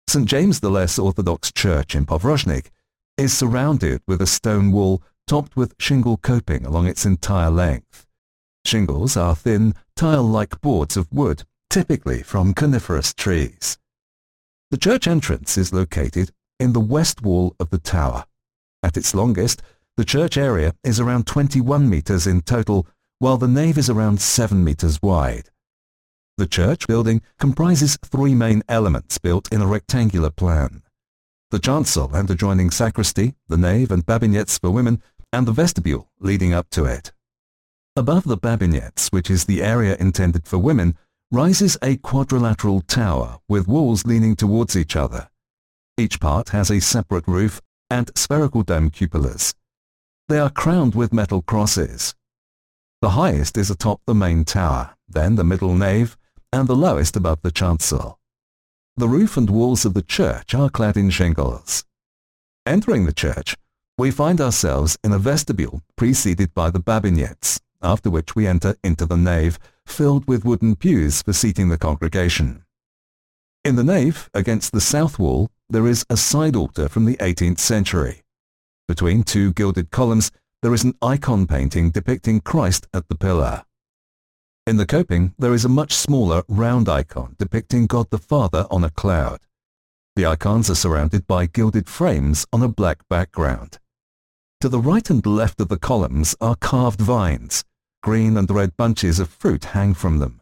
St. James the Less Orthodox Church in Powrozhnik is surrounded with a stone wall topped with shingle coping along its entire length. Shingles are thin, tile-like boards of wood, typically from coniferous trees. The church entrance is located in the west wall of the tower. At its longest, the church area is around 21 metres in total, while the nave is around 7 metres wide. The church building comprises three main elements built in a rectangular plan: the chancel and adjoining sacristy, the nave and babinets for women, and the vestibule leading up to it. Above the babinets, which is the area intended for women, rises a quadrilateral tower with walls leaning towards each other. Each part has a separate roof and spherical dome cupolas. They are crowned with metal crosses. The highest is atop the main tower, then the middle nave, and the lowest above the chancel. The roof and walls of the church are clad in shingles. Entering the church, we find ourselves in a vestibule preceded by the babinets, after which we enter into the nave, filled with wooden pews for seating the congregation. In the nave, against the south wall, there is a side altar from the 18th century. Between two gilded columns, there is an icon painting depicting Christ at the pillar. In the coping, there is a much smaller round icon depicting God the Father on a cloud. The icons are surrounded by gilded frames on a black background. To the right and left of the columns are carved vines. Green and red bunches of fruit hang from them.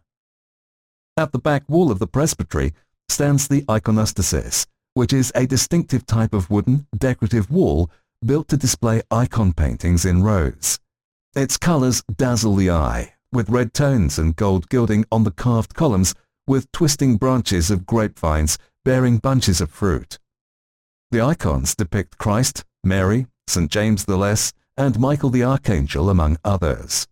At the back wall of the presbytery stands the iconostasis, which is a distinctive type of wooden, decorative wall built to display icon paintings in rows. Its colors dazzle the eye, with red tones and gold gilding on the carved columns, with twisting branches of grapevines bearing bunches of fruit. The icons depict Christ, Mary, St. James the Less, and Michael the Archangel, among others.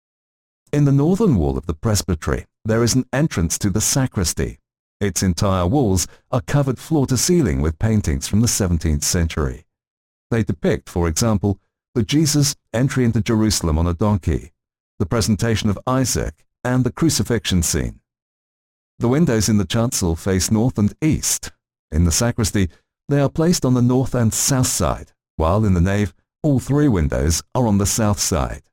In the northern wall of the presbytery, there is an entrance to the sacristy. Its entire walls are covered floor to ceiling with paintings from the 17th century. They depict, for example, the Jesus entry into Jerusalem on a donkey, the presentation of Isaac, and the crucifixion scene. The windows in the chancel face north and east. In the sacristy, they are placed on the north and south side, while in the nave, all three windows are on the south side.